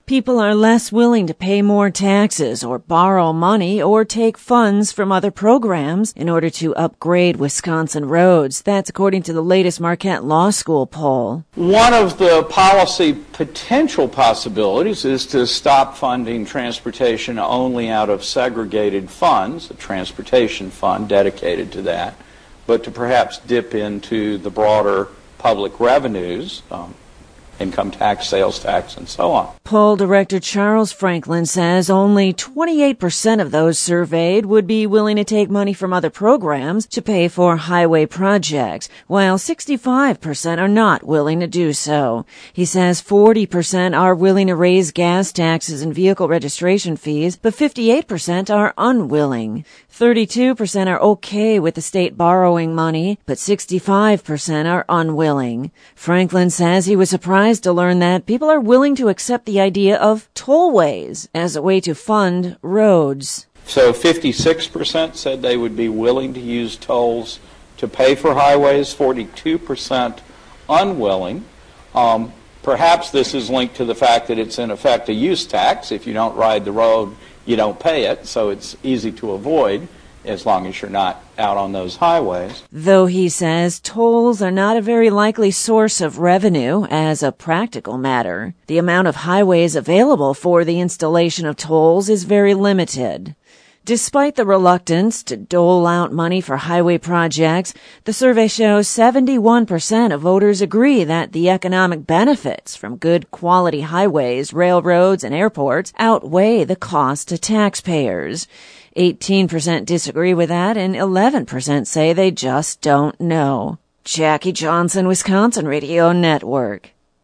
People are less willing to pay more taxes or borrow money or take funds from other programs in order to upgrade Wisconsin roads. That's according to the latest Marquette Law School poll. One of the policy potential possibilities is to stop funding transportation only out of segregated funds, a transportation fund dedicated to that, but to perhaps dip into the broader public revenues, income tax, sales tax, and so on. Poll director Charles Franklin says only 28% of those surveyed would be willing to take money from other programs to pay for highway projects, while 65% are not willing to do so. He says 40% are willing to raise gas taxes and vehicle registration fees, but 58% are unwilling. 32% are okay with the state borrowing money, but 65% are unwilling. Franklin says he was surprised to learn that people are willing to accept the idea of tollways as a way to fund roads. So 56% said they would be willing to use tolls to pay for highways, 42% unwilling. Perhaps this is linked to the fact that it's in effect a use tax. If you don't ride the road, you don't pay it, so it's easy to avoid as long as you're not out on those highways. Though he says tolls are not a very likely source of revenue as a practical matter. The amount of highways available for the installation of tolls is very limited. Despite the reluctance to dole out money for highway projects, the survey shows 71% of voters agree that the economic benefits from good quality highways, railroads, and airports outweigh the cost to taxpayers. 18% disagree with that, and 11% say they just don't know. Jackie Johnson, Wisconsin Radio Network.